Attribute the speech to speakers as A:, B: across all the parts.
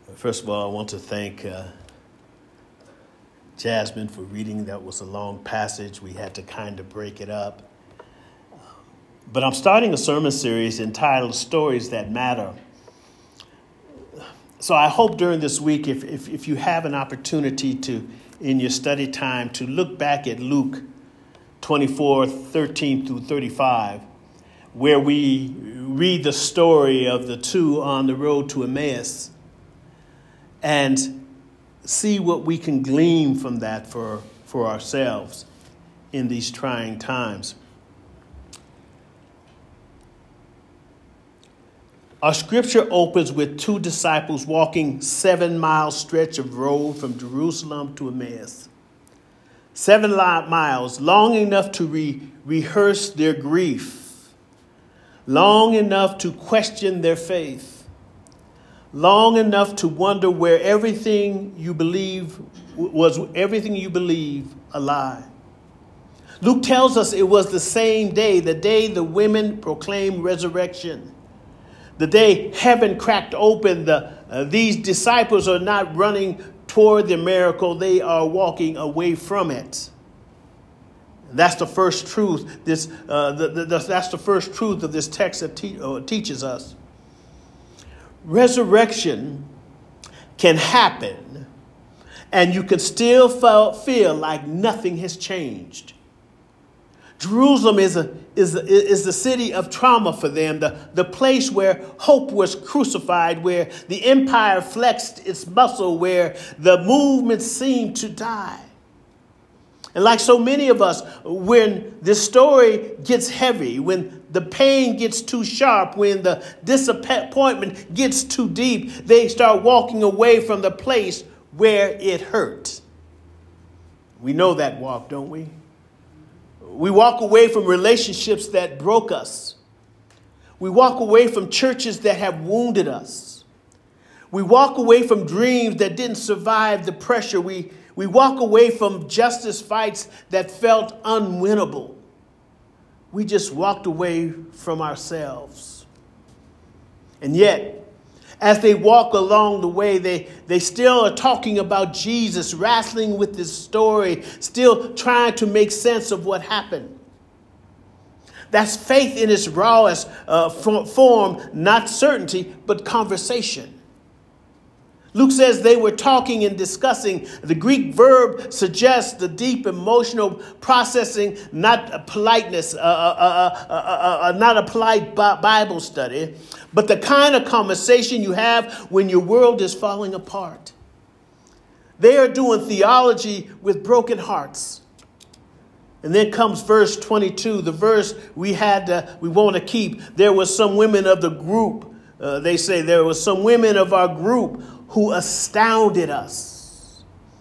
A: First of all, I want to thank Jasmine for reading. That was a long passage. We had to kind of break it up. But I'm starting a sermon series entitled Stories That Matter. So I hope during this week, if you have an opportunity to, in your study time, to look back at Luke 24:13 through 35, where we read the story of the two on the road to Emmaus, and see what we can glean from that for ourselves in these trying times. Our scripture opens with two disciples walking 7-mile stretch of road from Jerusalem to Emmaus. 7 miles, long enough to rehearse their grief, long enough to question their faith, long enough to wonder where everything you believe a lie. Luke tells us it was the same day, the day the women proclaimed resurrection. The day heaven cracked open, these disciples are not running toward the miracle, they are walking away from it. That's the first truth. That's the first truth of this text that teaches us. Resurrection can happen, and you can still feel like nothing has changed. Jerusalem is the city of trauma for them, the place where hope was crucified, where the empire flexed its muscle, where the movement seemed to die. And like so many of us, when this story gets heavy, when the pain gets too sharp, when the disappointment gets too deep, they start walking away from the place where it hurt. We know that walk, don't we? We walk away from relationships that broke us. We walk away from churches that have wounded us. We walk away from dreams that didn't survive the pressure. We walk away from justice fights that felt unwinnable. We just walked away from ourselves. And yet, as they walk along the way, they still are talking about Jesus, wrestling with this story, still trying to make sense of what happened. That's faith in its rawest form, not certainty, but conversation. Luke says they were talking and discussing. The Greek verb suggests the deep emotional processing, not politeness, not a polite Bible study, but the kind of conversation you have when your world is falling apart. They are doing theology with broken hearts. And then comes verse 22, the verse we want to keep. There was some women of the group. They say there was some women of our group who astounded us.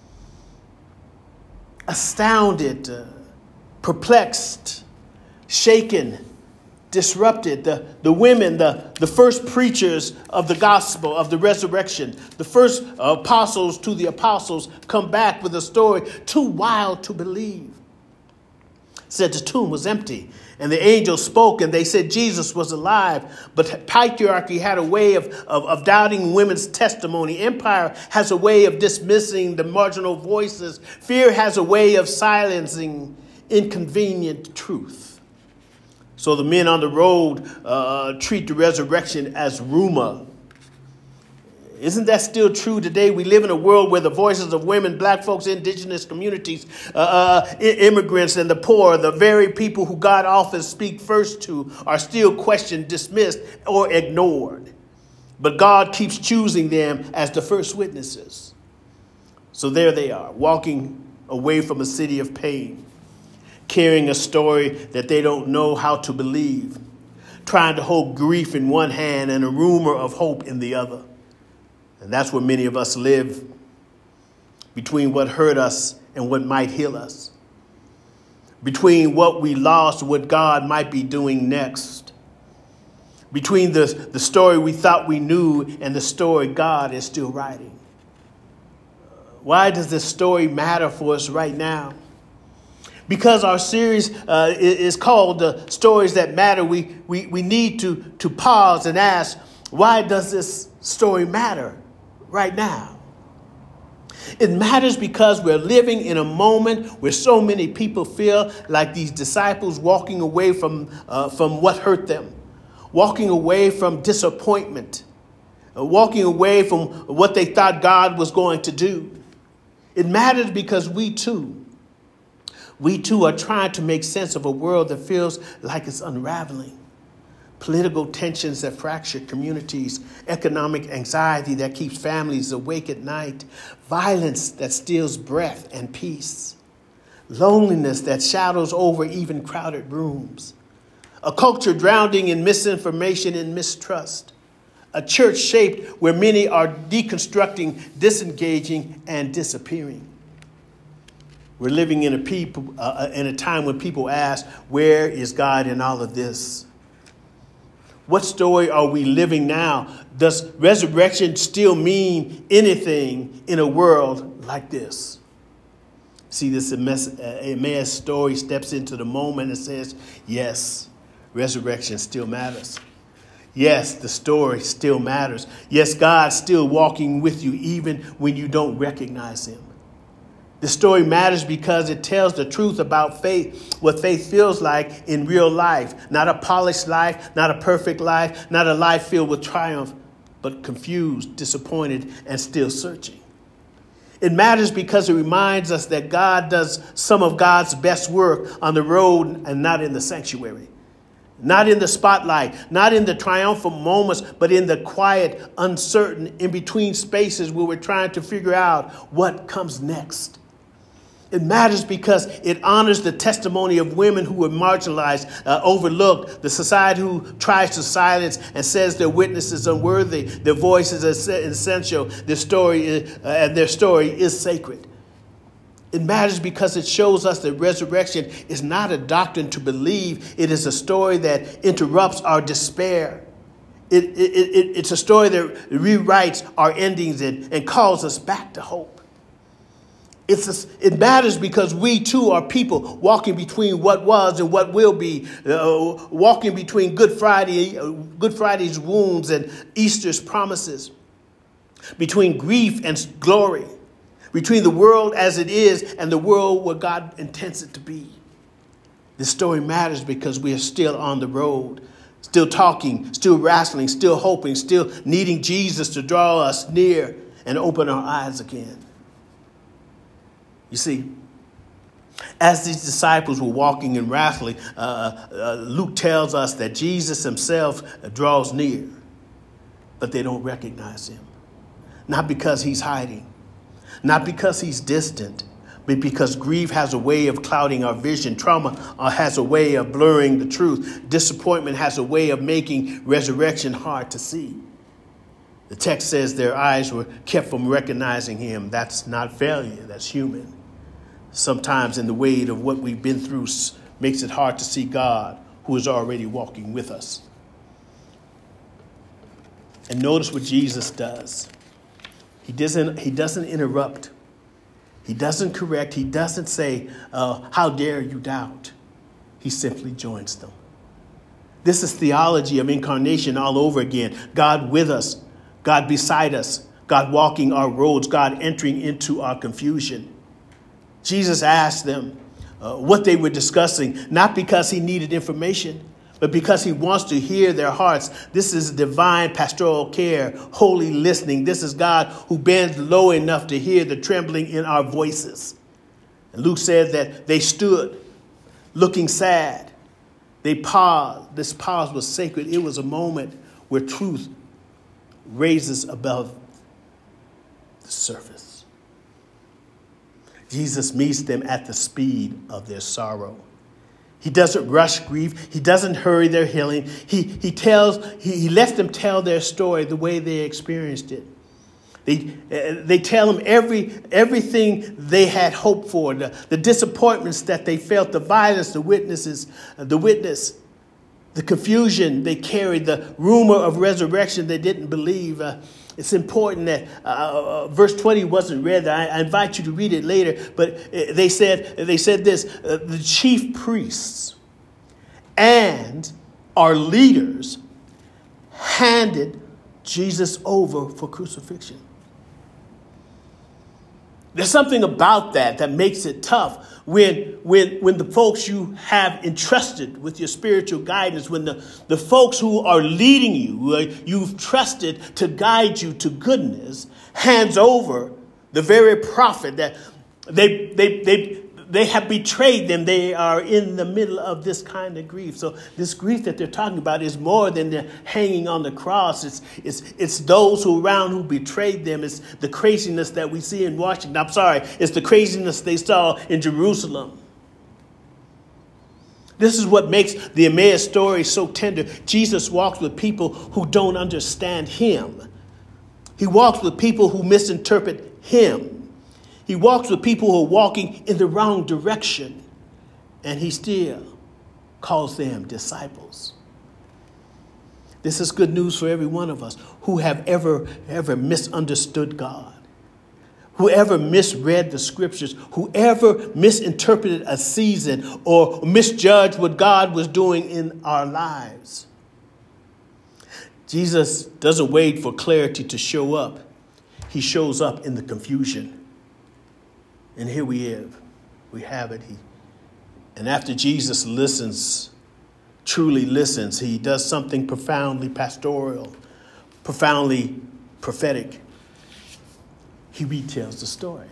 A: Astounded, perplexed, shaken, disrupted. The women, the first preachers of the gospel, of the resurrection, the first apostles to the apostles come back with a story too wild to believe. Said the tomb was empty. And the angel spoke and they said Jesus was alive. But patriarchy had a way of doubting women's testimony. Empire has a way of dismissing the marginal voices. Fear has a way of silencing inconvenient truth. So the men on the road treat the resurrection as rumor. Isn't that still true today? We live in a world where the voices of women, black folks, indigenous communities, immigrants, and the poor, the very people who God often speaks first to, are still questioned, dismissed, or ignored. But God keeps choosing them as the first witnesses. So there they are, walking away from a city of pain, carrying a story that they don't know how to believe, trying to hold grief in one hand and a rumor of hope in the other. And that's where many of us live, between what hurt us and what might heal us, between what we lost and what God might be doing next, between the story we thought we knew and the story God is still writing. Why does this story matter for us right now? Because our series is called Stories That Matter, we need to pause and ask, why does this story matter right now. It matters because we're living in a moment where so many people feel like these disciples walking away from what hurt them, walking away from disappointment, walking away from what they thought God was going to do. It matters because we too are trying to make sense of a world that feels like it's unraveling. Political tensions that fracture communities, economic anxiety that keeps families awake at night, violence that steals breath and peace, loneliness that shadows over even crowded rooms, a culture drowning in misinformation and mistrust, a church shaped where many are deconstructing, disengaging, and disappearing. We're living in a time when people ask, where is God in all of this? What story are we living now? Does resurrection still mean anything in a world like this? See, this Emmaus story steps into the moment and says, yes, resurrection still matters. Yes, the story still matters. Yes, God's still walking with you even when you don't recognize him. The story matters because it tells the truth about faith, what faith feels like in real life. Not a polished life, not a perfect life, not a life filled with triumph, but confused, disappointed, and still searching. It matters because it reminds us that God does some of God's best work on the road and not in the sanctuary. Not in the spotlight, not in the triumphant moments, but in the quiet, uncertain, in-between spaces where we're trying to figure out what comes next. It matters because it honors the testimony of women who were marginalized, overlooked, the society who tries to silence and says their witness is unworthy, their voice is essential, their story is sacred. It matters because it shows us that resurrection is not a doctrine to believe. It is a story that interrupts our despair. It's a story that rewrites our endings and calls us back to hope. It matters because we too are people walking between what was and what will be, walking between Good Friday's wounds and Easter's promises, between grief and glory, between the world as it is and the world where God intends it to be. This story matters because we are still on the road, still talking, still wrestling, still hoping, still needing Jesus to draw us near and open our eyes again. You see, as these disciples were walking and wrestling, Luke tells us that Jesus himself draws near, but they don't recognize him. Not because he's hiding, not because he's distant, but because grief has a way of clouding our vision. Trauma has a way of blurring the truth. Disappointment has a way of making resurrection hard to see. The text says their eyes were kept from recognizing him. That's not failure, that's human. Sometimes in the weight of what we've been through makes it hard to see God, who is already walking with us. And notice what Jesus does. He doesn't interrupt. He doesn't correct. He doesn't say, how dare you doubt? He simply joins them. This is theology of incarnation all over again. God with us, God beside us, God walking our roads, God entering into our confusion. Jesus asked them what they were discussing, not because he needed information, but because he wants to hear their hearts. This is divine pastoral care, holy listening. This is God who bends low enough to hear the trembling in our voices. And Luke said that they stood looking sad. They paused. This pause was sacred. It was a moment where truth raises above the surface. Jesus meets them at the speed of their sorrow. He doesn't rush grief. He doesn't hurry their healing. He lets them tell their story the way they experienced it. They tell him everything they had hoped for, the disappointments that they felt, the violence, the witness, the confusion they carried, the rumor of resurrection they didn't believe. It's important that verse 20 wasn't read. I invite you to read it later. But they said this: the chief priests and our leaders handed Jesus over for crucifixion. There's something about that makes it tough when the folks you have entrusted with your spiritual guidance, when the folks who are leading you, you've trusted to guide you to goodness, hands over the very prophet that they have betrayed them. They are in the middle of this kind of grief. So this grief that they're talking about is more than they're hanging on the cross. It's those who around who betrayed them. It's the craziness that we see in Washington. I'm sorry. It's the craziness they saw in Jerusalem. This is what makes the Emmaus story so tender. Jesus walks with people who don't understand him. He walks with people who misinterpret him. He walks with people who are walking in the wrong direction, and he still calls them disciples. This is good news for every one of us who have ever misunderstood God, whoever misread the scriptures, whoever misinterpreted a season or misjudged what God was doing in our lives. Jesus doesn't wait for clarity to show up. He shows up in the confusion. And here we have it. And after Jesus truly listens, he does something profoundly pastoral, profoundly prophetic. He retells the story.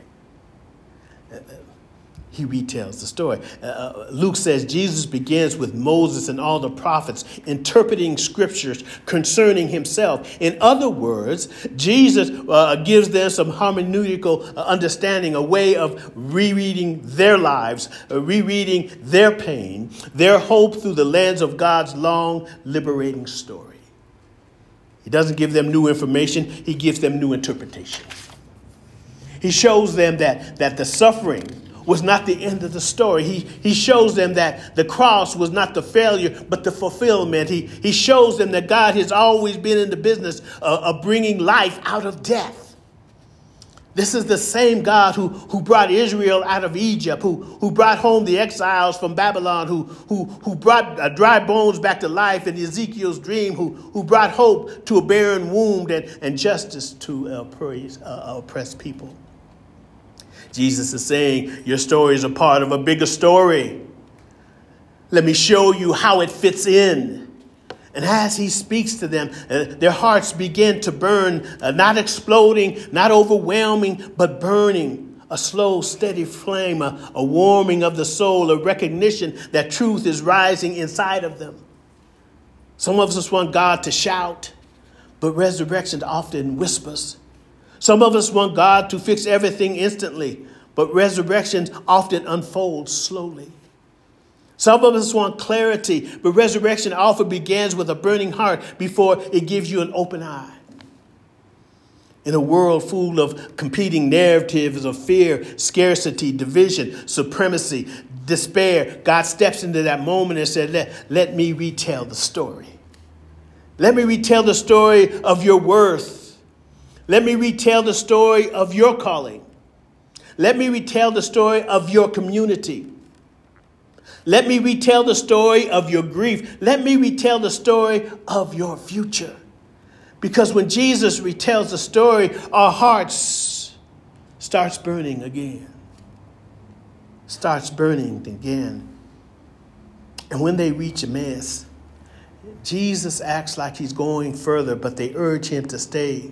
A: Luke says Jesus begins with Moses and all the prophets interpreting scriptures concerning himself. In other words, Jesus gives them some hermeneutical understanding, a way of rereading their lives, rereading their pain, their hope through the lens of God's long liberating story. He doesn't give them new information. He gives them new interpretation. He shows them that the suffering was not the end of the story. He shows them that the cross was not the failure, but the fulfillment. He shows them that God has always been in the business of bringing life out of death. This is the same God who brought Israel out of Egypt, who brought home the exiles from Babylon, who brought dry bones back to life in Ezekiel's dream, who brought hope to a barren womb and justice to oppressed people. Jesus is saying your story is a part of a bigger story. Let me show you how it fits in. And as he speaks to them, their hearts begin to burn, not exploding, not overwhelming, but burning. A slow, steady flame, a warming of the soul, a recognition that truth is rising inside of them. Some of us want God to shout, but resurrection often whispers. Some of us want God to fix everything instantly, but resurrection often unfolds slowly. Some of us want clarity, but resurrection often begins with a burning heart before it gives you an open eye. In a world full of competing narratives of fear, scarcity, division, supremacy, despair, God steps into that moment and said, let me retell the story. Let me retell the story of your worth. Let me retell the story of your calling. Let me retell the story of your community. Let me retell the story of your grief. Let me retell the story of your future. Because when Jesus retells the story, our hearts starts burning again. And when they reach Emmaus, Jesus acts like he's going further, but they urge him to stay.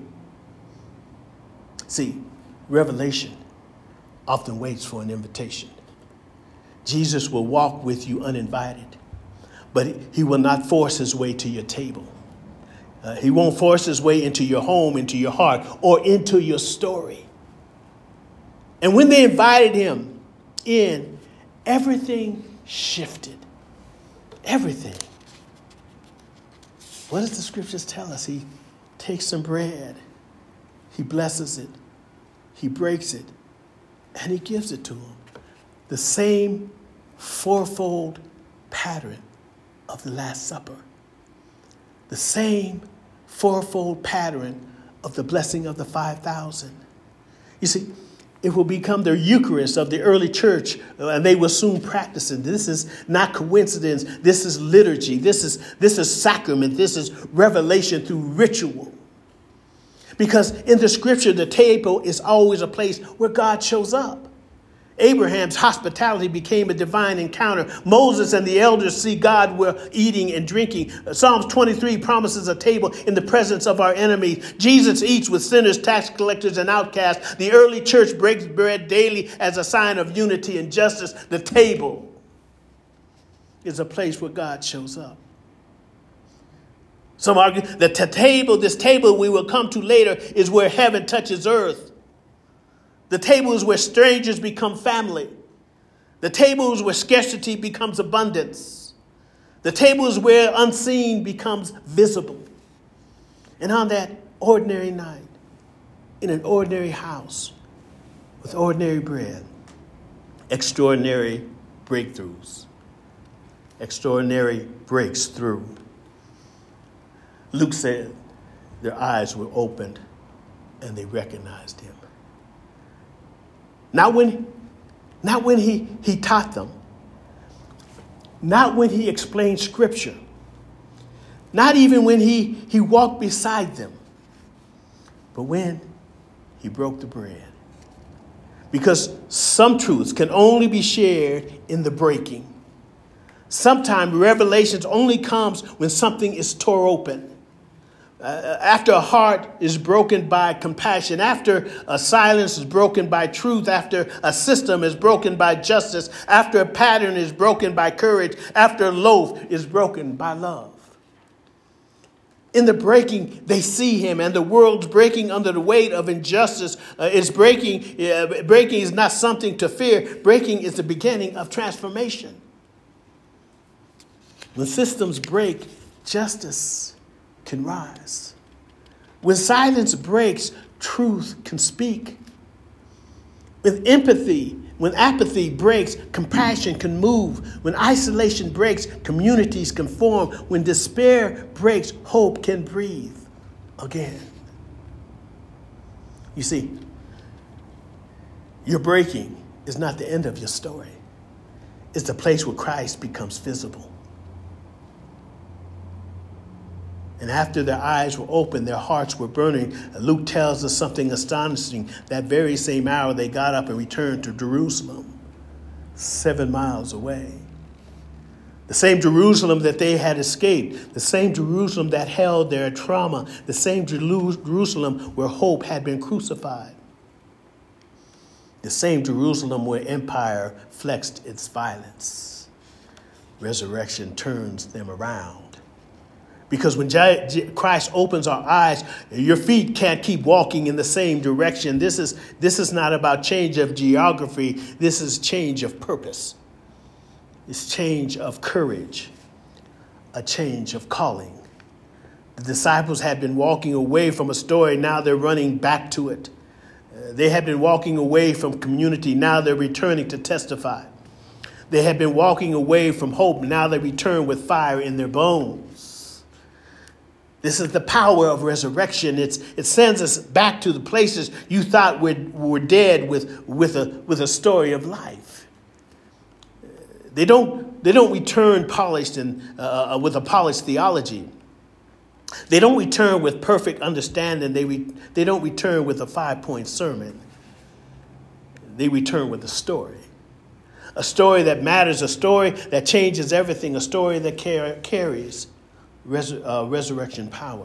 A: See, revelation often waits for an invitation. Jesus will walk with you uninvited, but he will not force his way to your table. He won't force his way into your home, into your heart, or into your story. And when they invited him in, everything shifted. Everything. What does the scriptures tell us? He takes some bread. He blesses it. He breaks it. And he gives it to him. The same fourfold pattern of the Last Supper. The same fourfold pattern of the blessing of the 5,000. You see, it will become the Eucharist of the early church, and they will soon practice it. This is not coincidence. This is liturgy. This is sacrament. This is revelation through ritual. Because in the scripture, the table is always a place where God shows up. Abraham's hospitality became a divine encounter. Moses and the elders see God were eating and drinking. Psalms 23 promises a table in the presence of our enemies. Jesus eats with sinners, tax collectors, and outcasts. The early church breaks bread daily as a sign of unity and justice. The table is a place where God shows up. Some argue that this table we will come to later, is where heaven touches earth. The table is where strangers become family. The table is where scarcity becomes abundance. The table is where unseen becomes visible. And on that ordinary night, in an ordinary house, with ordinary bread, extraordinary breakthroughs, extraordinary breaks through. Luke said their eyes were opened and they recognized him. Not when he taught them. Not when he explained scripture. Not even when he walked beside them. But when he broke the bread. Because some truths can only be shared in the breaking. Sometimes revelations only comes when something is tore open. After a heart is broken by compassion, after a silence is broken by truth, after a system is broken by justice, after a pattern is broken by courage, after a loaf is broken by love. In the breaking, they see him, and the world's breaking under the weight of injustice is breaking. Breaking is not something to fear. Breaking is the beginning of transformation. When systems break, justice can rise. When silence breaks, truth can speak. With empathy, when apathy breaks, compassion can move. When isolation breaks, communities can form. When despair breaks, hope can breathe again. You see, your breaking is not the end of your story. It's the place where Christ becomes visible. And after their eyes were opened, their hearts were burning. Luke tells us something astonishing. That very same hour, they got up and returned to Jerusalem, 7 miles away. The same Jerusalem that they had escaped, the same Jerusalem that held their trauma, the same Jerusalem where hope had been crucified. The same Jerusalem where empire flexed its violence. Resurrection turns them around. Because when Christ opens our eyes, your feet can't keep walking in the same direction. This is not about change of geography. This is change of purpose. It's change of courage, a change of calling. The disciples had been walking away from a story. Now they're running back to it. They had been walking away from community. Now they're returning to testify. They had been walking away from hope. Now they return with fire in their bones. This is the power of resurrection. It sends us back to the places you thought were dead with a story of life. They don't return polished and with a polished theology. They don't return with perfect understanding. They don't return with a 5-point sermon. They return with a story. A story that matters, a story that changes everything, a story that carries resurrection power.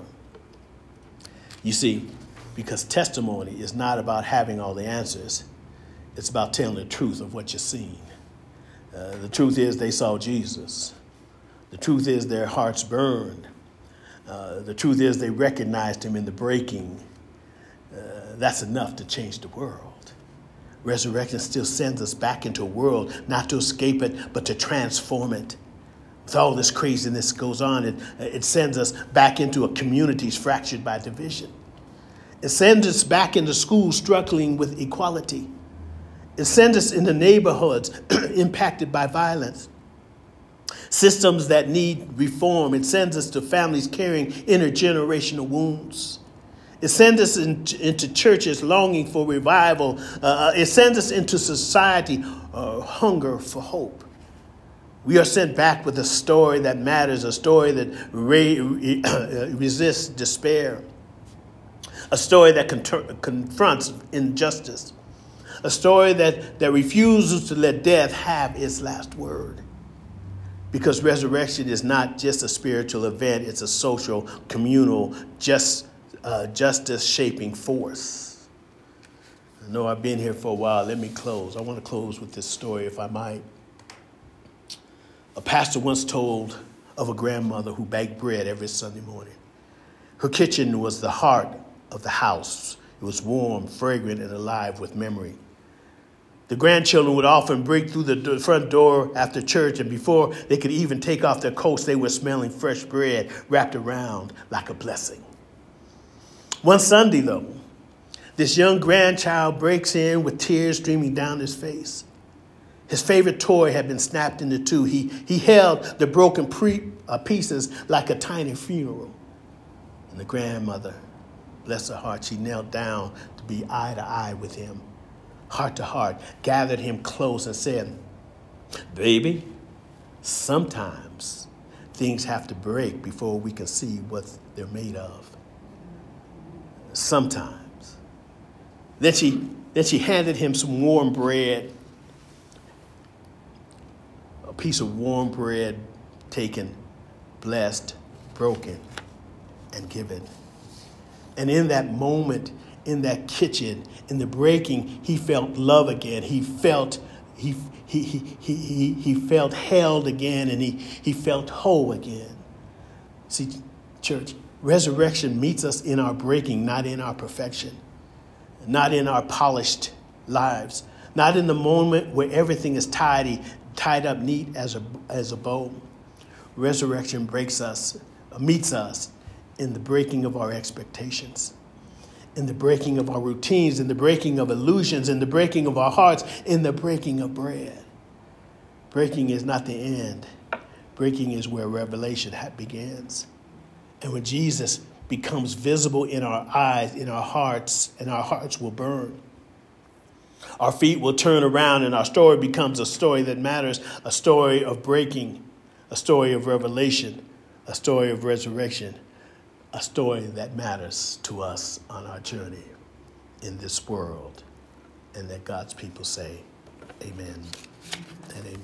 A: You see, because testimony is not about having all the answers. It's about telling the truth of what you're seeing. The truth is they saw Jesus. The truth is their hearts burned. The truth is they recognized him in the breaking. That's enough to change the world. Resurrection still sends us back into a world, not to escape it, but to transform it. With all this craziness goes on, it sends us back into a communities fractured by division. It sends us back into schools struggling with equality. It sends us into neighborhoods impacted by violence. Systems that need reform. It sends us to families carrying intergenerational wounds. It sends us into churches longing for revival. It sends us into society hunger for hope. We are sent back with a story that matters, a story that resists despair, a story that confronts injustice, a story that refuses to let death have its last word. Because resurrection is not just a spiritual event, it's a social, communal, justice-shaping force. I know I've been here for a while. Let me close. I want to close with this story, if I might. A pastor once told of a grandmother who baked bread every Sunday morning. Her kitchen was the heart of the house. It was warm, fragrant, and alive with memory. The grandchildren would often break through the front door after church, and before they could even take off their coats, they were smelling fresh bread wrapped around like a blessing. One Sunday, though, this young grandchild breaks in with tears streaming down his face. His favorite toy had been snapped into two. He held the broken pieces like a tiny funeral. And the grandmother, bless her heart, she knelt down to be eye to eye with him. Heart to heart, gathered him close and said, "Baby, sometimes things have to break before we can see what they're made of. Sometimes." Then she handed him some warm bread, a piece of warm bread taken, blessed, broken, and given. And in that moment, in that kitchen, in the breaking, he felt love again. He felt held again, and he felt whole again. See, church, resurrection meets us in our breaking, not in our perfection, not in our polished lives, not in the moment where everything is tied up neat as a bow. Resurrection meets us in the breaking of our expectations, in the breaking of our routines, in the breaking of illusions, in the breaking of our hearts, in the breaking of bread. Breaking is not the end. Breaking is where revelation begins. And when Jesus becomes visible in our eyes, in our hearts, and our hearts will burn. Our feet will turn around, and our story becomes a story that matters, a story of breaking, a story of revelation, a story of resurrection, a story that matters to us on our journey in this world. And that God's people say, amen and amen.